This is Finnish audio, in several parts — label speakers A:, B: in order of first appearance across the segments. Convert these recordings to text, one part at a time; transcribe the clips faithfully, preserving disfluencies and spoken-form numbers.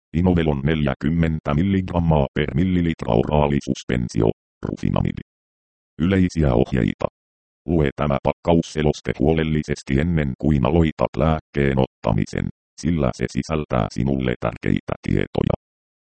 A: Inovelon neljäkymmentä milligrammaa per millilitra oraalisuspensio, rufinamidi. Yleisiä ohjeita. Lue tämä pakkausseloste huolellisesti ennen kuin aloitat lääkkeen ottamisen, sillä se sisältää sinulle tärkeitä tietoja.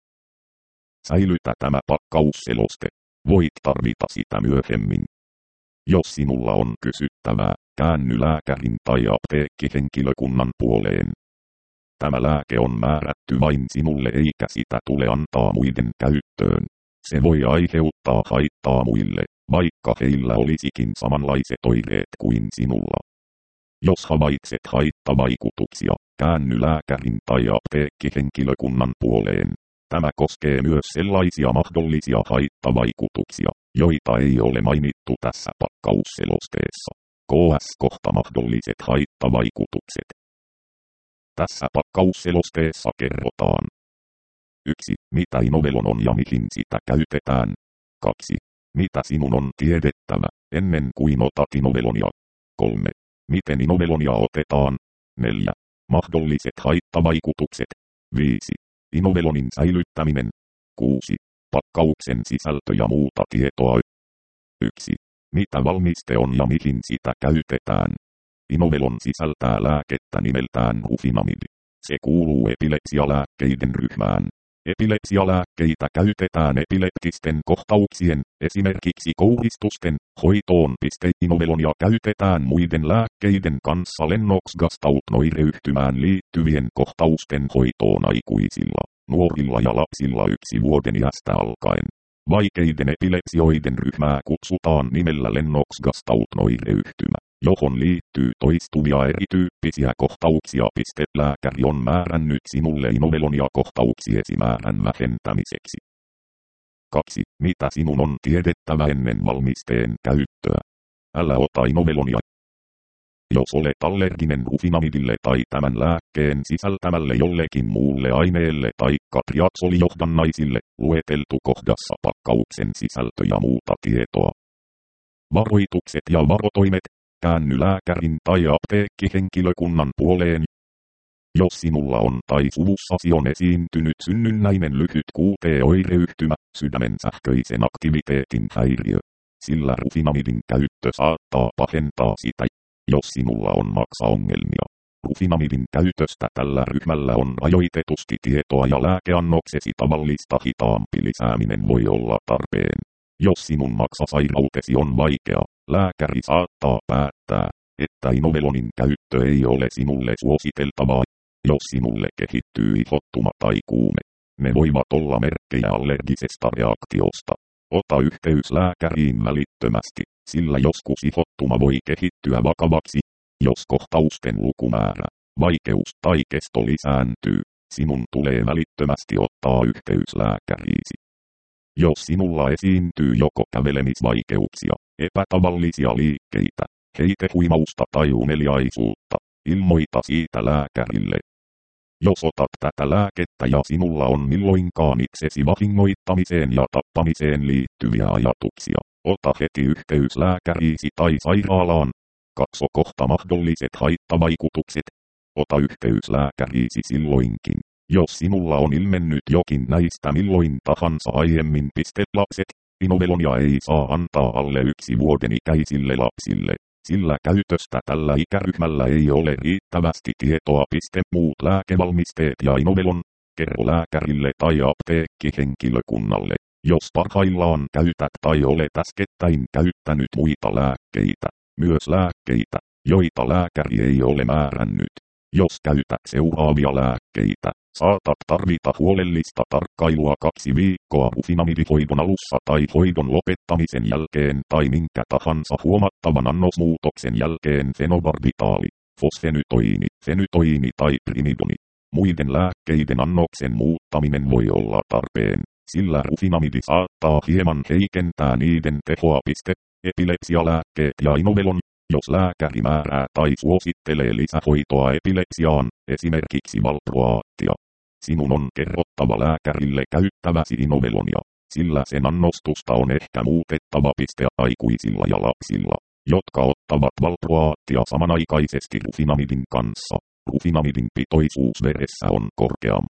A: Säilytä tämä pakkausseloste. Voit tarvita sitä myöhemmin. Jos sinulla on kysyttävää, käänny lääkärin tai apteekkihenkilökunnan puoleen. Tämä lääke on määrätty vain sinulle eikä sitä tule antaa muiden käyttöön. Se voi aiheuttaa haittaa muille, vaikka heillä olisikin samanlaiset oireet kuin sinulla. Jos havaitset haittavaikutuksia, käänny lääkärin tai apteekkihenkilökunnan puoleen. Tämä koskee myös sellaisia mahdollisia haittavaikutuksia, joita ei ole mainittu tässä pakkausselosteessa. Ks kohta mahdolliset haittavaikutukset. Tässä pakkausselosteessa kerrotaan. yksi. Mitä Inovelon on ja mihin sitä käytetään. kaksi. Mitä sinun on tiedettävä, ennen kuin otat Inovelonia. kolme. Miten Inovelonia otetaan. neljä. Mahdolliset haittavaikutukset. viisi. Inovelonin säilyttäminen. kuusi. Pakkauksen sisältö ja muuta tietoa. yksi. Mitä valmiste on ja mihin sitä käytetään. Inovelon sisältää lääkettä nimeltään rufinamidi. Se kuuluu epilepsialääkkeiden ryhmään. Epilepsialääkkeitä käytetään epileptisten kohtauksien, esimerkiksi kouristusten, hoitoon. Inovelonia käytetään muiden lääkkeiden kanssa Lennox-Gastaut-oireyhtymään liittyvien kohtausten hoitoon aikuisilla, nuorilla ja lapsilla yksi vuoden iästä alkaen. Vaikeiden epilepsioiden ryhmää kutsutaan nimellä Lennox-Gastaut-oireyhtymä, johon liittyy toistuvia erityyppisiä kohtauksia. Lääkäri on määrännyt sinulle Inovelonia kohtauksiesi määrän vähentämiseksi. kaksi. Mitä sinun on tiedettävä ennen valmisteen käyttöä? Älä ota Inovelonia. Jos olet allerginen rufinamidille tai tämän lääkkeen sisältämälle jollekin muulle aineelle tai triaksolijohdannaisille, lueteltu kohdassa pakkauksen sisältö ja muuta tietoa. Varoitukset ja varotoimet. Käänny lääkärin tai apteekkihenkilökunnan puoleen. Jos sinulla on tai suvussasi on esiintynyt synnynnäinen lyhyt Q T-oireyhtymä, sydämen sähköisen aktiviteetin häiriö, sillä rufinamidin käyttö saattaa pahentaa sitä. Jos sinulla on maksaongelmia, rufinamidin käytöstä tällä ryhmällä on rajoitetusti tietoa ja lääkeannoksesi tavallista hitaampi lisääminen voi olla tarpeen. Jos sinun maksasairautesi on vaikea, lääkäri saattaa päättää, että Inovelonin käyttö ei ole sinulle suositeltavaa. Jos sinulle kehittyy ihottuma tai kuume, ne voivat olla merkkejä allergisesta reaktiosta. Ota yhteys lääkäriin välittömästi, sillä joskus ihottuma voi kehittyä vakavaksi. Jos kohtausten lukumäärä, vaikeus tai kesto lisääntyy, sinun tulee välittömästi ottaa yhteys lääkäriisi. Jos sinulla esiintyy joko kävelemisvaikeuksia, epätavallisia liikkeitä, heitehuimausta tai uneliaisuutta, ilmoita siitä lääkärille. Jos otat tätä lääkettä ja sinulla on milloinkaan itsesi vahingoittamiseen ja tappamiseen liittyviä ajatuksia, ota heti yhteys lääkäriisi tai sairaalaan. Katso kohta mahdolliset haittavaikutukset. Ota yhteys lääkäriisi silloinkin, jos sinulla on ilmennyt jokin näistä milloin tahansa aiemmin. Lapset, Inovelonia ei saa antaa alle yksi vuoden ikäisille lapsille, sillä käytöstä tällä ikäryhmällä ei ole riittävästi tietoa. Muut lääkevalmisteet ja Inovelon, kerro lääkärille tai apteekkihenkilökunnalle, jos parhaillaan käytät tai olet äskettäin käyttänyt muita lääkkeitä, myös lääkkeitä, joita lääkäri ei ole määrännyt. Jos käytät seuraavia lääkkeitä, saatat tarvita huolellista tarkkailua kaksi viikkoa rufinamidihoidon alussa tai hoidon lopettamisen jälkeen tai minkä tahansa huomattavan annosmuutoksen jälkeen. Fenobarbitaali, fosfenytoini, fenytoini tai primidoni. Muiden lääkkeiden annoksen muuttaminen voi olla tarpeen, sillä rufinamidi saattaa hieman heikentää niiden tehoa. Epilepsialääkkeet ja Inovelon. Jos lääkäri määrää tai suosittelee lisähoitoa epilepsiaan, esimerkiksi valproaattia, sinun on kerrottava lääkärille käyttäväsi Inovelonia, sillä sen annostusta on ehkä muutettava. Aikuisilla ja lapsilla, jotka ottavat valproaattia samanaikaisesti rufinamidin kanssa, rufinamidin pitoisuus veressä on korkeampi.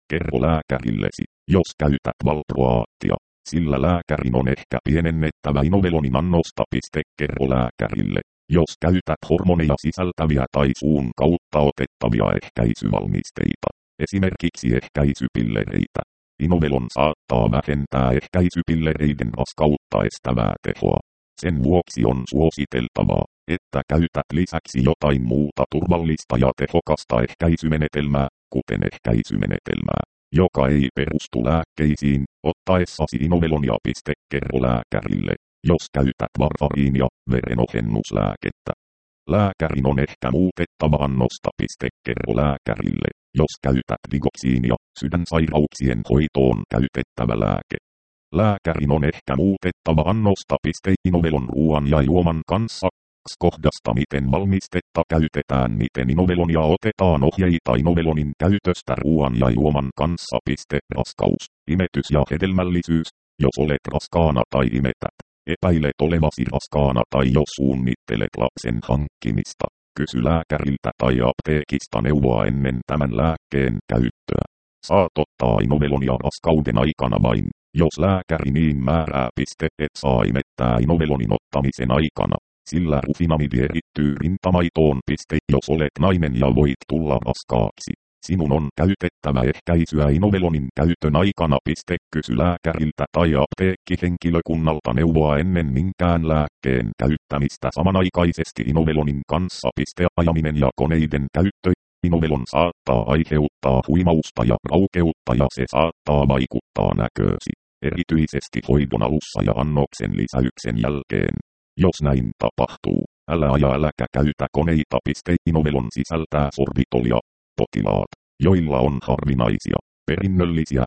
A: Kerro lääkärillesi, jos käytät valproaattia, sillä lääkärin on ehkä pienennettävä inovelonin annosta. Kerro lääkärille, jos käytät hormoneja sisältäviä tai suun kautta otettavia ehkäisyvalmisteita, esimerkiksi ehkäisypillereitä. Inovelon saattaa vähentää ehkäisypillereiden raskautta estävää tehoa. Sen vuoksi on suositeltavaa, että käytät lisäksi jotain muuta turvallista ja tehokasta ehkäisymenetelmää, kuten ehkäisymenetelmää, joka ei perustu lääkkeisiin, ottaessasi inovelonia. Kerro lääkärille, jos käytät varfariinia, verenohennuslääkettä. Lääkärin on ehkä muutettava annosta. Kerro lääkärille, jos käytät digoksiinia, sydänsairauksien hoitoon käytettävä lääke. Lääkärin on ehkä muutettava annosta. Inovelon ruoan ja juoman kanssa. Kohdasta miten valmistetta käytetään. Miten inovelonia otetaan. Ohjeita inovelonin käytöstä ruoan ja juoman kanssa. Raskaus, imetys ja hedelmällisyys. Jos olet raskaana tai imetät, epäilet olevasi raskaana tai jos suunnittelet lapsen hankkimista, kysy lääkäriltä tai apteekista neuvoa ennen tämän lääkkeen käyttöä. Saat ottaa inovelonia raskauden aikana vain, jos lääkäri niin määrää. Et saa imettää inovelonin ottamisen aikana, sillä rufinamidi erittyy rintamaitoon. Jos olet nainen ja voit tulla raskaaksi, sinun on käytettävä ehkäisyä inovelonin käytön aikana. Kysy lääkäriltä tai apteekkihenkilökunnalta neuvoa ennen minkään lääkkeen käyttämistä samanaikaisesti inovelonin kanssa. Ajaminen ja koneiden käyttö. Inovelon saattaa aiheuttaa huimausta ja raukeutta ja se saattaa vaikuttaa näköösi, erityisesti hoidon alussa ja annoksen lisäyksen jälkeen. Jos näin tapahtuu, älä aja äläkä käytä koneita. Inovelon sisältää sorbitolia. Potilaat, joilla on harvinaisia, perinnöllisiä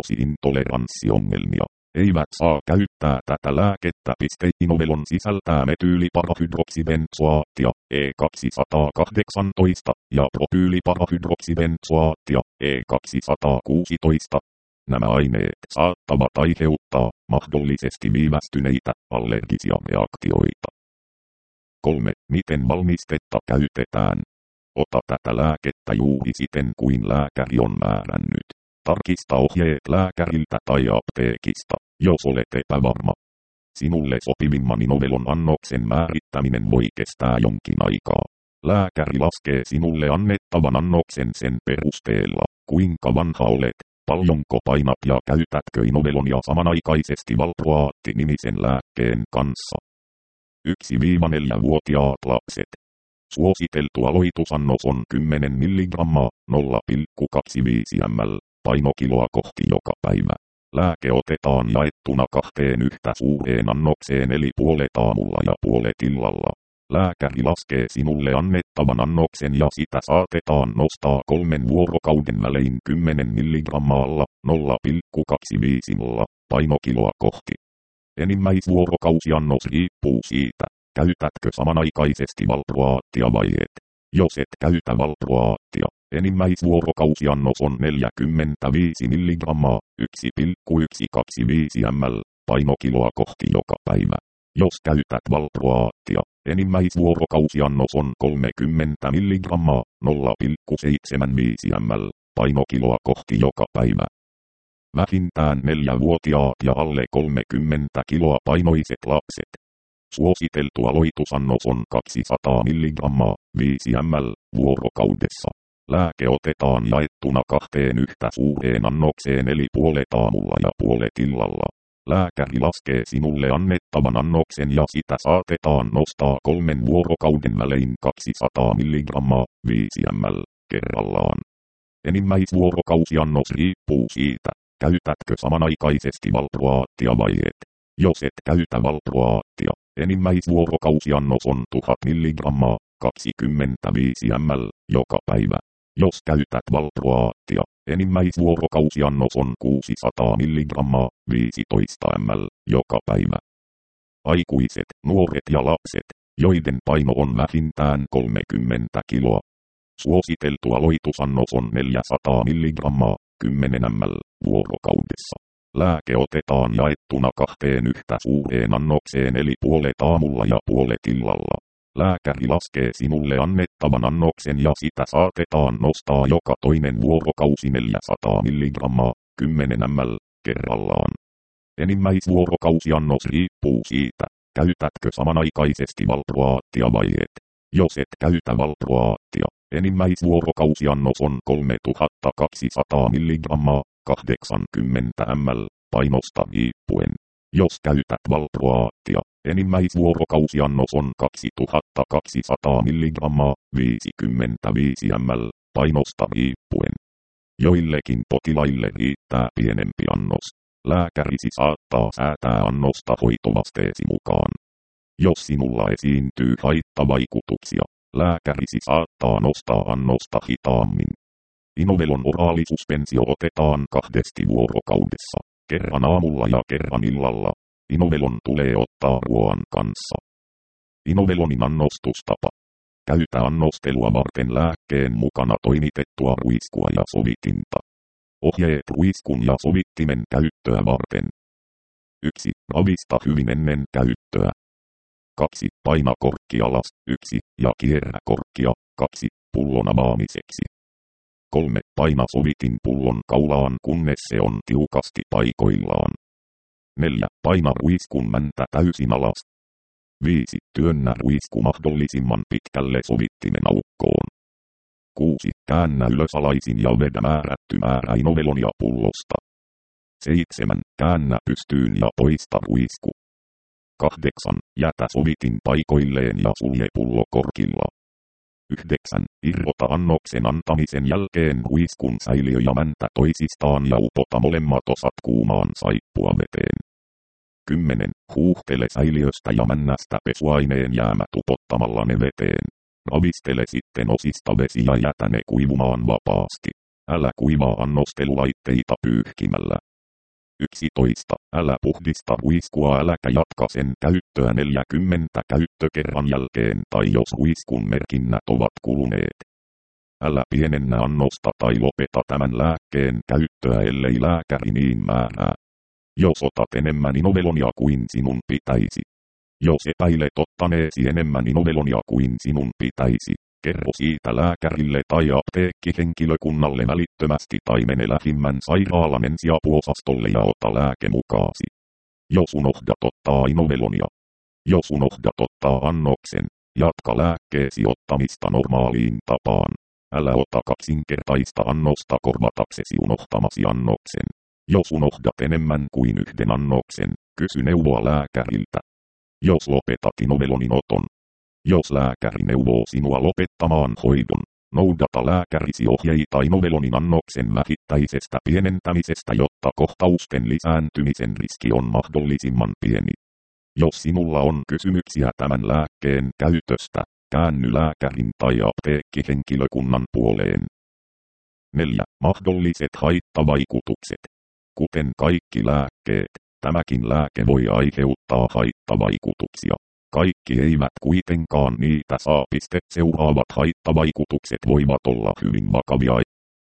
A: fruktoosiintoleranssiongelmia, eivät saa käyttää tätä lääkettä. Inovelon sisältää metyyliparahydroksibenzoaattia E kaksisataakahdeksantoista ja propyyliparahydroksibenzoaattia E kaksisataakuusitoista. Nämä aineet saattavat aiheuttaa mahdollisesti viivästyneitä allergisia reaktioita. kolme. Miten valmistetta käytetään? Ota tätä lääkettä juuri siten kuin lääkäri on määrännyt. Tarkista ohjeet lääkäriltä tai apteekista, jos olet epävarma. Sinulle sopivimman inovelon annoksen määrittäminen voi kestää jonkin aikaa. Lääkäri laskee sinulle annettavan annoksen sen perusteella, kuinka vanha olet, paljonko painat ja käytätkö inovelonia samanaikaisesti valproaatti-nimisen lääkkeen kanssa. yksi neljä-vuotiaat lapset. Suositeltu aloitusannos on kymmenen milligrammaa, nolla pilkku kaksikymmentäviisi millilitraa, painokiloa kohti joka päivä. Lääke otetaan jaettuna kahteen yhtä suureen annokseen eli puolet aamulla ja puolet illalla. Lääkäri laskee sinulle annettavan annoksen ja sitä saatetaan nostaa kolmen vuorokauden välein kymmenen milligrammaalla, nolla pilkku kaksikymmentäviisi millilitraa, painokiloa kohti. Enimmäisvuorokausiannos riippuu siitä, käytätkö samanaikaisesti valproaattia vai et. Jos et käytä valproaattia, enimmäisvuorokausiannos on neljäkymmentäviisi milligrammaa, yksi pilkku satakaksikymmentäviisi millilitraa, painokiloa kohti joka päivä. Jos käytät valproaattia, enimmäisvuorokausiannos on kolmekymmentä milligrammaa, nolla pilkku seitsemänkymmentäviisi millilitraa, painokiloa kohti joka päivä. Vähintään neljävuotiaat ja alle kolmekymmentä kiloa painoiset lapset. Suositeltu aloitusannos on kaksisataa milligrammaa, viisi millilitraa, vuorokaudessa. Lääke otetaan jaettuna kahteen yhtä suureen annokseen eli puolet aamulla ja puolet illalla. Lääkäri laskee sinulle annettavan annoksen ja sitä saatetaan nostaa kolmen vuorokauden välein kaksisataa milligrammaa, viisi millilitraa, kerrallaan. Enimmäisvuorokausiannos riippuu siitä, käytätkö samanaikaisesti valproaattia vai et. Jos et käytä valproaattia, enimmäisvuorokausiannos on tuhat milligrammaa, kaksikymmentäviisi millilitraa, joka päivä. Jos käytät valproaattia, enimmäisvuorokausiannos on kuusisataa milligrammaa, viisitoista millilitraa, joka päivä. Aikuiset, nuoret ja lapset, joiden paino on vähintään kolmekymmentä kiloa. Suositeltu aloitusannos on neljäsataa milligrammaa, kymmenen millilitraa, vuorokaudessa. Lääke otetaan jaettuna kahteen yhtä suureen annokseen eli puolet aamulla ja puolet illalla. Lääkäri laskee sinulle annettavan annoksen ja sitä saatetaan nostaa joka toinen vuorokausi neljäsataa milligrammaa, kymmenen millilitraa, kerrallaan. Enimmäisvuorokausiannos riippuu siitä, käytätkö samanaikaisesti valproaattia vai et. Jos et käytä valproaattia, enimmäisvuorokausiannos on kolmetuhattakaksisataa milligrammaa, kahdeksankymmentä millilitraa, painosta riippuen. Jos käytät valproaattia, enimmäisvuorokausiannos on kaksituhattakaksisataa milligrammaa, viisikymmentäviisi millilitraa, painosta riippuen. Joillekin potilaille riittää pienempi annos. Lääkärisi saattaa säätää annosta hoitovasteesi mukaan. Jos sinulla esiintyy haittavaikutuksia, lääkärisi saattaa nostaa annosta hitaammin. Inovelon oraalisuspensio otetaan kahdesti vuorokaudessa, kerran aamulla ja kerran illalla. Inovelon tulee ottaa ruoan kanssa. Inovelonin annostustapa. Käytä annostelua varten lääkkeen mukana toimitettua ruiskua ja sovitinta. Ohjeet ruiskun ja sovittimen käyttöä varten. yksi. Ravista hyvin ennen käyttöä. kaksi. Paina korkki alas. yksi. Ja kierrä korkkia. kaksi. Pullon avaamiseksi. kolme. Paina sovitin pullon kaulaan kunnes se on tiukasti paikoillaan. neljä. Paina ruiskun mäntä täysin alas. viisi. Työnnä ruisku mahdollisimman pitkälle sovittimen aukkoon. kuusi. Käännä ylösalaisin ja vedä määrätty määrä inovelonia pullosta. seitsemän. Käännä pystyyn ja poista ruisku. kahdeksan. Jätä sovitin paikoilleen ja sulje pullo korkilla. yhdeksän. Irrota annoksen antamisen jälkeen ruiskun säiliö ja mäntä toisistaan ja upota molemmat osat kuumaan saippuaveteen. kymmenen. Huuhtele säiliöstä ja männästä pesuaineen jäämät upottamalla ne veteen. Ravistele sitten osista vesi ja jätä ne kuivumaan vapaasti. Älä kuivaa annostelulaitteita pyyhkimällä. yksitoista. Älä puhdista ruiskua äläkä jatka sen käyttöä neljäkymmentä käyttökerran jälkeen tai jos ruiskun merkinnät ovat kuluneet. Älä pienennä annosta tai lopeta tämän lääkkeen käyttöä ellei lääkäri niin määrää. Jos otat enemmän inovelonia kuin sinun pitäisi. Jos epäilet ottaneesi enemmän inovelonia kuin sinun pitäisi, kerro siitä lääkärille tai apteekkihenkilökunnalle välittömästi tai mene lähimmän sairaalan ensiapuosastolle ja ota lääke mukaasi. Jos unohdat ottaa inovelonia. Jos unohdat ottaa annoksen, jatka lääkkeesi ottamista normaaliin tapaan. Älä ota kaksinkertaista annosta korvataksesi unohtamasi annoksen. Jos unohdat enemmän kuin yhden annoksen, kysy neuvoa lääkäriltä. Jos lopetat inovelonin oton. Jos lääkäri neuvoo sinua lopettamaan hoidon, noudata lääkärisi ohjeita inovelonin annoksen vähittäisestä pienentämisestä, jotta kohtausten lisääntymisen riski on mahdollisimman pieni. Jos sinulla on kysymyksiä tämän lääkkeen käytöstä, käänny lääkärin tai apteekkihenkilökunnan puoleen. neljä. Mahdolliset haittavaikutukset. Kuten kaikki lääkkeet, tämäkin lääke voi aiheuttaa haittavaikutuksia. Kaikki eivät kuitenkaan niitä saa. Seuraavat haittavaikutukset voivat olla hyvin vakavia.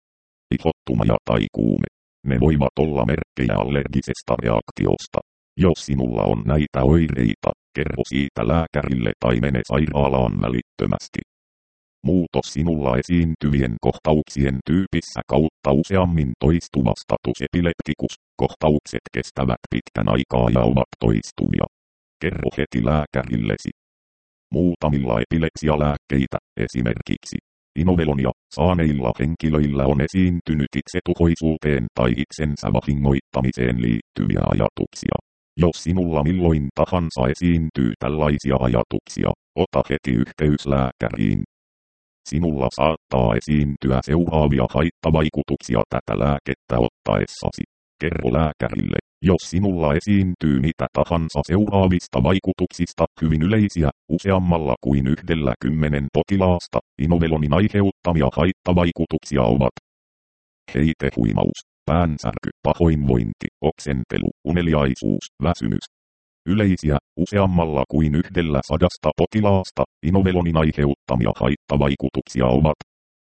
A: Ihottuma tai kuume. Ne voivat olla merkkejä allergisesta reaktiosta. Jos sinulla on näitä oireita, kerro siitä lääkärille tai mene sairaalaan välittömästi. Muutos sinulla esiintyvien kohtauksien tyypissä kautta useammin toistuva status epilepticus. Kohtaukset kestävät pitkän aikaa ja ovat toistuvia. Kerro heti lääkärillesi. Muutamilla epilepsialääkkeitä, esimerkiksi inovelonia, saaneilla henkilöillä on esiintynyt itsetuhoisuuteen tai itsensä vahingoittamiseen liittyviä ajatuksia. Jos sinulla milloin tahansa esiintyy tällaisia ajatuksia, ota heti yhteys lääkäriin. Sinulla saattaa esiintyä seuraavia haittavaikutuksia tätä lääkettä ottaessasi. Kerro lääkärille, jos sinulla esiintyy mitä tahansa seuraavista vaikutuksista hyvin yleisiä, useammalla kuin yhdellä kymmenen potilaasta, inovelonin aiheuttamia haittavaikutuksia ovat heitehuimaus, päänsärky, pahoinvointi, oksentelu, uneliaisuus, väsymys. Yleisiä, useammalla kuin yhdellä sadasta potilaasta, inovelonin aiheuttamia haittavaikutuksia ovat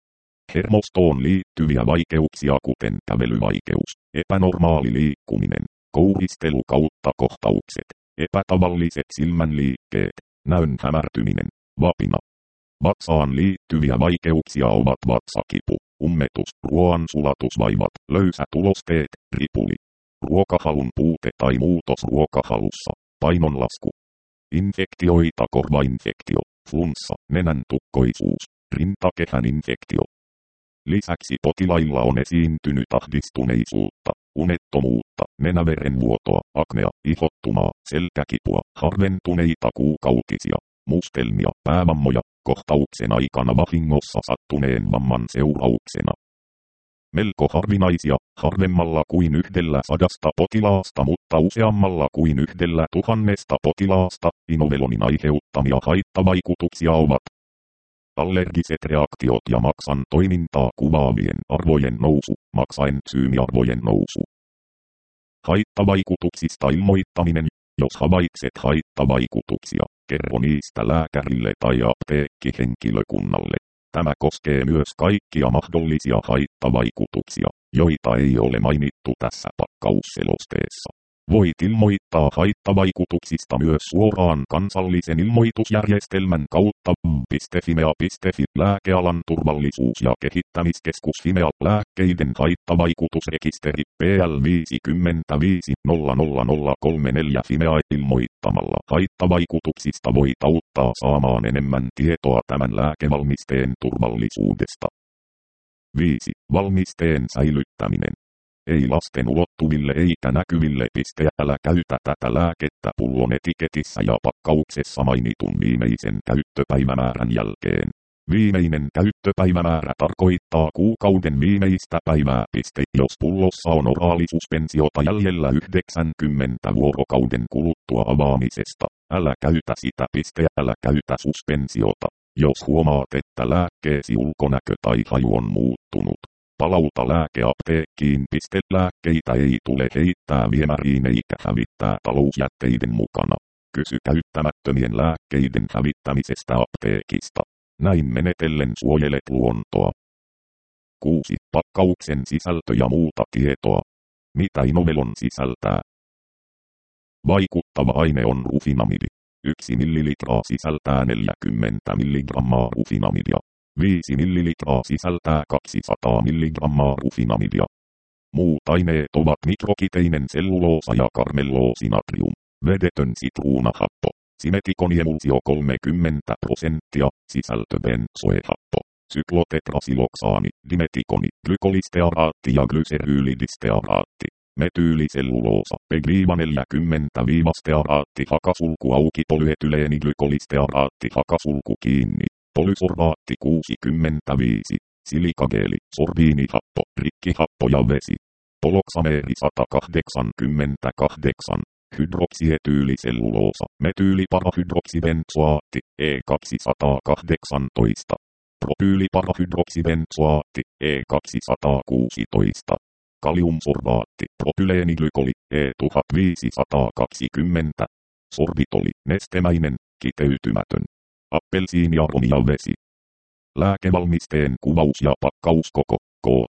A: hermostoon liittyviä vaikeuksia kuten kävelyvaikeus, epänormaali liikkuminen, kouristelu kautta kohtaukset, epätavalliset silmänliikkeet, näön hämärtyminen, Vapina. Vatsaan liittyviä vaikeuksia ovat vatsakipu, ummetus, ruoan sulatusvaivat, löysätulosteet, ripuli, ruokahalun puute tai muutos ruokahalussa, painonlasku. Infektioita, korvainfektio, flunssa, nenäntukkoisuus, rintakehän infektio. Lisäksi potilailla on esiintynyt ahdistuneisuutta, unettomuutta, nenäverenvuotoa, aknea, ihottumaa, selkäkipua, harventuneita kuukautisia, mustelmia, päävammoja, kohtauksen aikana vahingossa sattuneen vamman seurauksena. Melko harvinaisia, harvemmalla kuin yhdellä sadasta potilaasta, mutta useammalla kuin yhdellä tuhannesta potilaasta, inovelonin aiheuttamia haittavaikutuksia ovat allergiset reaktiot ja maksan toimintaa kuvaavien arvojen nousu, maksaentsyymiarvojen nousu. Haittavaikutuksista ilmoittaminen. Jos havaitset haittavaikutuksia, kerro niistä lääkärille tai apteekkihenkilökunnalle. Tämä koskee myös kaikkia mahdollisia haittavaikutuksia, joita ei ole mainittu tässä pakkausselosteessa. Voit ilmoittaa haittavaikutuksista myös suoraan kansallisen ilmoitusjärjestelmän kautta .fimea piste fi Lääkealan turvallisuus- ja kehittämiskeskus Fimea lääkkeiden haittavaikutusrekisteri P L viisikymmentäviisi nolla nolla nolla kolme neljä Fimea ilmoittamalla haittavaikutuksista voit auttaa saamaan enemmän tietoa tämän lääkevalmisteen turvallisuudesta. viisi. Valmisteen säilyttäminen. Ei lasten ulottuville eikä näkyville. Älä käytä tätä lääkettä pullon etiketissä ja pakkauksessa mainitun viimeisen käyttöpäivämäärän jälkeen. Viimeinen käyttöpäivämäärä tarkoittaa kuukauden viimeistä päivää. Jos pullossa on oraalisuspensio jäljellä yhdeksänkymmentä vuorokauden kuluttua avaamisesta, älä käytä sitä. Älä käytä suspensiota, jos huomaat, että lääkkeesi ulkonäkö tai haju on muuttunut. Palauta lääke apteekkiin. Lääkkeitä ei tule heittää viemäriin eikä hävittää talousjätteiden mukana. Kysy käyttämättömien lääkkeiden hävittämisestä apteekista. Näin menetellen suojelet luontoa. kuusi. Pakkauksen sisältö ja muuta tietoa. Mitä inovelon sisältää? Vaikuttava aine on rufinamidi. yksi millilitraa sisältää neljäkymmentä milligrammaa rufinamidia. viisi millilitraa sisältää kaksisataa milligrammaa rufinamidia. Muut aineet ovat mikrokiteinen selluloosa ja karmelloosinatrium, vedetön sitruunahappo, simetikoniemulsio kolmekymmentä prosenttia, sisältö benzoehappo, syklotetrasiloksaani, dimetikoni, glykolistearaatti ja glyseryylidistearaatti, metyyliselluloosa, pegliiva neljäkymmentä stearaatti hakasulku auki polyetyleeni glykolistearaatti hakasulku kiinni. Polysorbaatti kuusikymmentäviisi, silikageeli, sorbiinihappo, rikkihappo ja vesi. Poloksameeri sata kahdeksankymmentäkahdeksan, hydroksietyyliselluloosa, metyyliparahydroksibenzoaatti, E kaksisataakahdeksantoista. Propyyliparahydroksibenzoaatti, E kaksisataakuusitoista. Kaliumsorbaatti, propyleeniglikoli, E tuhatviisisataakaksikymmentä. Sorbitoli, nestemäinen, kiteytymätön. Appelsiiniaromi ja vesi. Lääkevalmisteen kuvaus ja pakkauskoko, koot.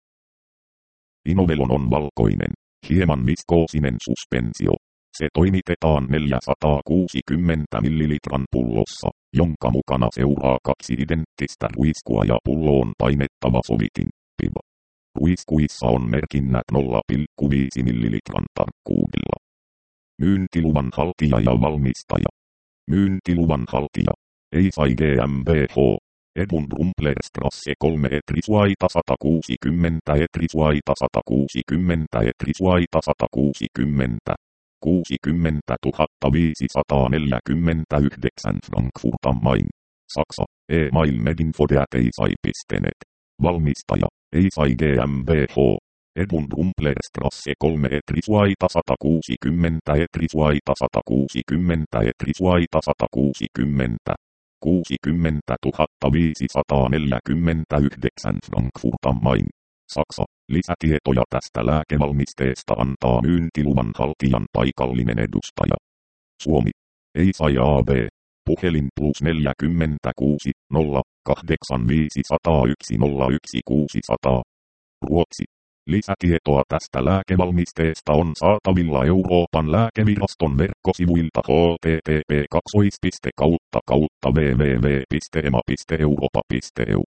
A: Inovelon on valkoinen, hieman viskoosinen suspensio. Se toimitetaan neljäsataakuusikymmentä millilitran pullossa, jonka mukana seuraa kaksi identtistä ruiskua ja pulloon painettava sovitin, P I V. Ruiskuissa on merkinnät nolla pilkku viisi millilitran tarkkuudella. Myyntiluvan haltija ja valmistaja. Myyntiluvan haltija. Eisai GmbH, Edmund Rumplerstrasse kolme Etrisuaita sata kuusikymmentä Etrisuaita sata kuusikymmentä Etrisuaita sata kuusikymmentä, kuusikymmentätuhatta viisisataaneljäkymmentäyhdeksän Frankfurt am Main, Saksa, e-mail medinfo@eisai piste net. Valmistaja, Eisai GmbH, Edmund Rumplerstrasse kolme Etrisuaita sata kuusikymmentä Etrisuaita sata kuusikymmentä Etrisuaita sata kuusikymmentä, kuusikymmentätuhatta viisisataaneljäkymmentäyhdeksän Frankfurt am Main, Saksa. Lisätietoja tästä lääkevalmisteesta antaa myyntiluvan haltijan paikallinen edustaja. Suomi. Eisai A B. Puhelin plus neljäkymmentäkuusi nolla kahdeksan viisi nolla yksi nolla yksi kuusi nolla nolla. Ruotsi. Lisätietoa tästä lääkevalmisteesta on saatavilla Euroopan lääkeviraston verkkosivuilta h t t p kaksi piste kautta kautta w w w piste e m a piste europa piste e u.